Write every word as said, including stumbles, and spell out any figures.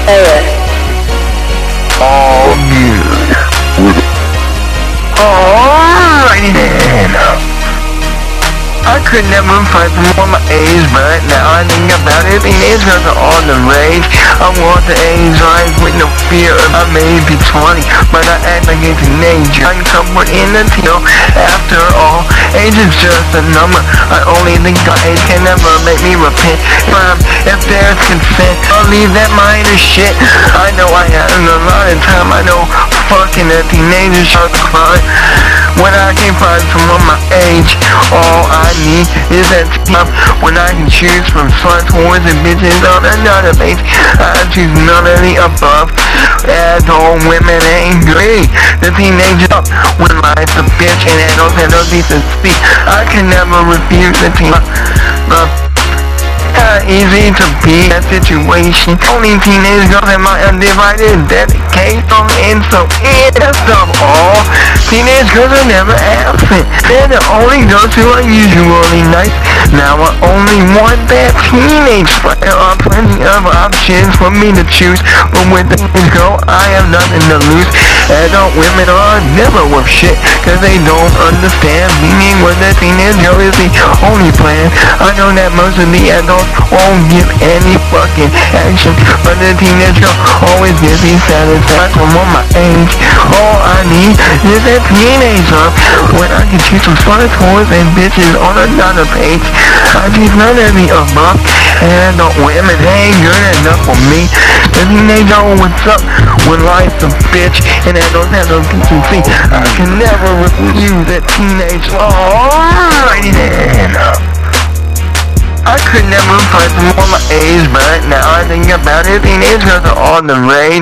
All good. Alrighty then. I could never fight for my age, but now I think about it, teenage girls are all the rage. I want the age life with no fear. I may be twenty, but I act like a teenager. I'm somewhere in the deal. After all, age is just a number. I only think my age can never make me repent. Um, if there's consent, I'll leave that minor shit. I know I had a lot of time. I know fucking a teenager starts to cry. When I can find someone my age, all I need is that time when I can choose from sluts, whores, and bitches on another base. I choose none of the above. Adult women ain't great. The teenager up when life's a bitch and adults have no decency. I can never refuse the teen. Uh, Uh, easy to be that situation. Only teenage girls have my undivided dedication, and so it's of all. Teenage girls are never absent. They're the only girls who are usually nice. Now I only want that teenage fight. There are plenty of options for me to choose, but with the teenage girl, I have nothing to lose. Adult women are never worth shit, cause they don't understand meaning when the teenage girl is the only plan. I know that most of the adults won't give any fucking action, but the teenage girl always gives me satisfaction from my age. All I need is that teenage love when I can choose some sluts, whores, and bitches on another page. I choose none of the above, and adult women ain't good enough for me. The teenage girl, what's up when life's a bitch and adults have no decency. I can never refuse that teenage love. Alrighty then. I could never fight for my age, but now I think about it, teenage girls are all the rage.